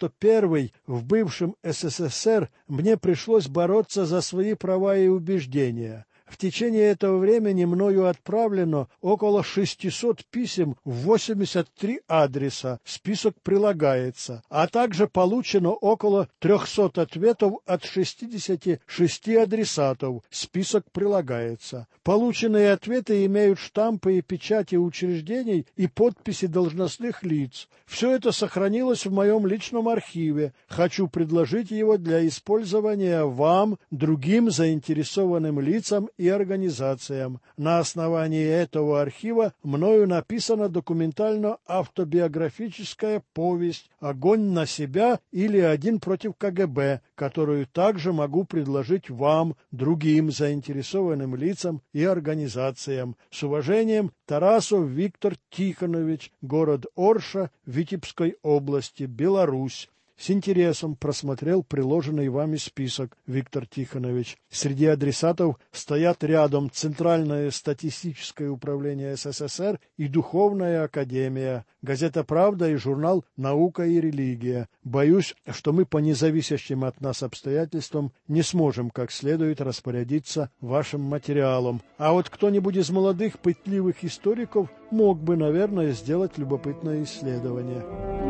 1991 в бывшем СССР мне пришлось бороться за свои права и убеждения. В течение этого времени мною отправлено около 600 писем в 83 адреса, список прилагается, а также получено около 300 ответов от 66 адресатов, список прилагается. Полученные ответы имеют штампы и печати учреждений и подписи должностных лиц. Все это сохранилось в моем личном архиве. Хочу предложить его для использования вам, другим заинтересованным лицам и организациям. На основании этого архива мною написана документально-автобиографическая повесть «Огонь на себя» или «Один против КГБ», которую также могу предложить вам, другим заинтересованным лицам и организациям. С уважением, Тарасов Виктор Тихонович, город Орша, Витебской области, Беларусь. С интересом просмотрел приложенный вами список, Виктор Тихонович. Среди адресатов стоят рядом Центральное статистическое управление СССР и Духовная академия, газета «Правда» и журнал «Наука и религия». Боюсь, что мы по независящим от нас обстоятельствам не сможем как следует распорядиться вашим материалом. А вот кто-нибудь из молодых пытливых историков мог бы, наверное, сделать любопытное исследование.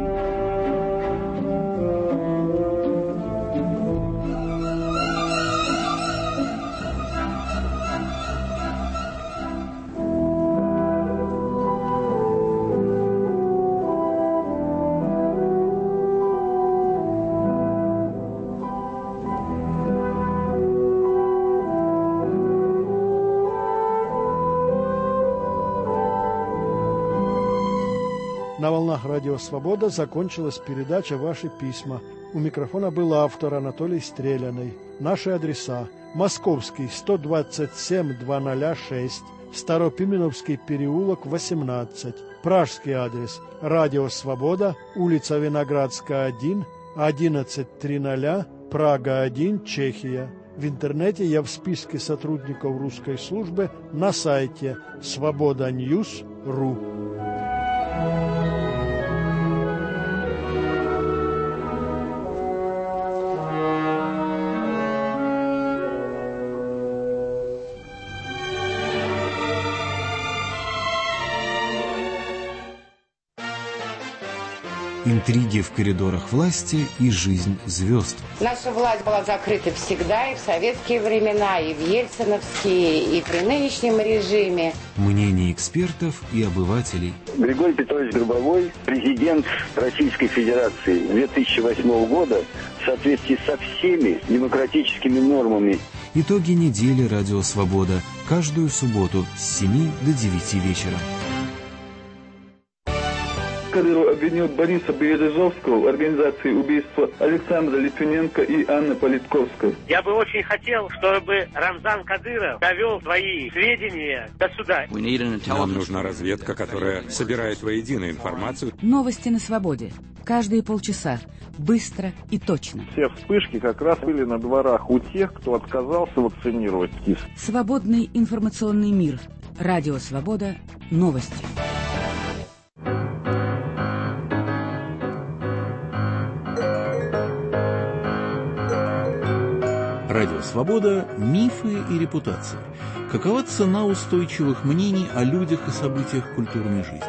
На волнах Радио Свобода закончилась передача «Ваши письма». У микрофона был автор Анатолий Стреляный. Наши адреса: Московский, 127-206, Старопименовский переулок, 18. Пражский адрес: Радио Свобода, улица Виноградская, 1, 1100, Прага, 1, Чехия. В интернете я в списке сотрудников русской службы на сайте svoboda.news.ru. Интриги в коридорах власти и жизнь звезд. Наша власть была закрыта всегда, и в советские времена, и в ельциновские, и при нынешнем режиме. Мнения экспертов и обывателей. Григорий Петрович Гробовой, президент Российской Федерации 2008 года, в соответствии со всеми демократическими нормами. Итоги недели «Радио Свобода» каждую субботу с 7 до 9 вечера. Кадыров обвинил Бориса Березовского в организации убийства Александра Литвиненко и Анны Политковской. Я бы очень хотел, чтобы Рамзан Кадыров довел свои сведения до суда. Нам нужна разведка, которая собирает воедино информацию. Новости на свободе. Каждые полчаса. Быстро и точно. Все вспышки как раз были на дворах у тех, кто отказался вакцинировать КИС. Свободный информационный мир. Радио Свобода. Новости. Радио Свобода. Мифы и репутация. Какова цена устойчивых мнений о людях и событиях культурной жизни?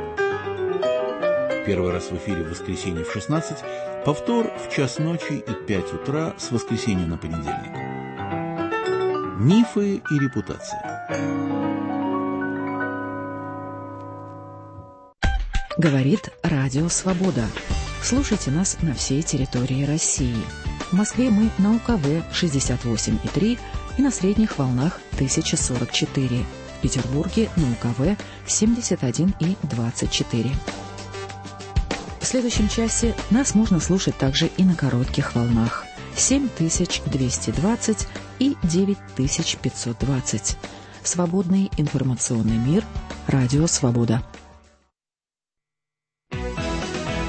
Первый раз в эфире в воскресенье в 16, повтор в час ночи и 5 утра с воскресенья на понедельник. Мифы и репутация. Говорит Радио Свобода. Слушайте нас на всей территории России. В Москве мы на УКВ 68,3 и на средних волнах 1044. В Петербурге на УКВ 71,24. В следующем часе нас можно слушать также и на коротких волнах 7220 и 9520. Свободный информационный мир. Радио Свобода.